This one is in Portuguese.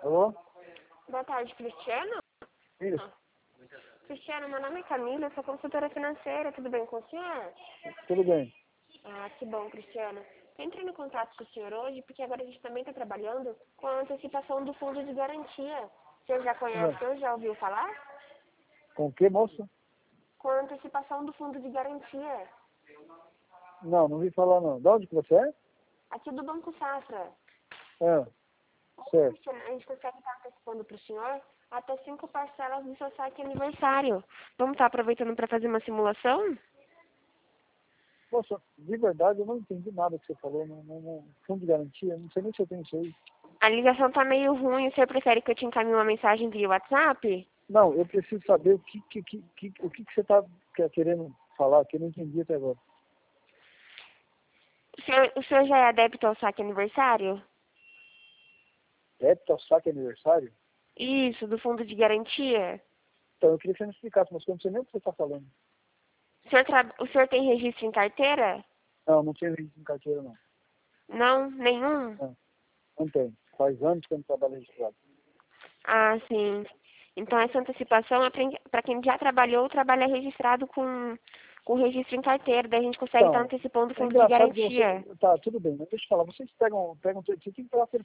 Alô? Boa tarde, Cristiano. Isso, Cristiano, meu nome é Camila, eu sou consultora financeira, tudo bem com o senhor? tudo bem. Ah, que bom, Cristiano. Entrei em contato com o senhor hoje porque agora a gente também está trabalhando com a antecipação do fundo de garantia. Você já conhece ou já ouviu falar? Com o que, moça? Com a antecipação do fundo de garantia. Não, não vi falar não. De onde que você é? Aqui do Banco Safra. Ah, certo. Cristiano, a gente consegue estar antecipando para o senhor até 5 parcelas do seu saque aniversário. Vamos estar aproveitando para fazer uma simulação? Moça, de verdade eu não entendi nada que você falou. Fundo de garantia, não sei nem se eu tenho isso aí. A ligação tá meio ruim, o senhor prefere que eu te encaminhe uma mensagem via WhatsApp? Não, eu preciso saber o que você está querendo falar, que eu não entendi até agora. O senhor já é adepto ao saque aniversário? Débito ao saque aniversário? Isso, do fundo de garantia. Então, eu queria que você me explicasse, mas eu não sei nem o que você está falando. O senhor tem registro em carteira? Não, não tenho registro em carteira, não. Não? Nenhum? Não, não tenho. Faz anos que eu não trabalho registrado. Ah, sim. Então essa antecipação é para quem já trabalhou ou trabalha registrado com registro em carteira. Daí a gente consegue estar Então, antecipando o é fundo de engraçado que você... garantia. Tá, tudo bem, mas deixa eu falar. Vocês pegam você tem que pegar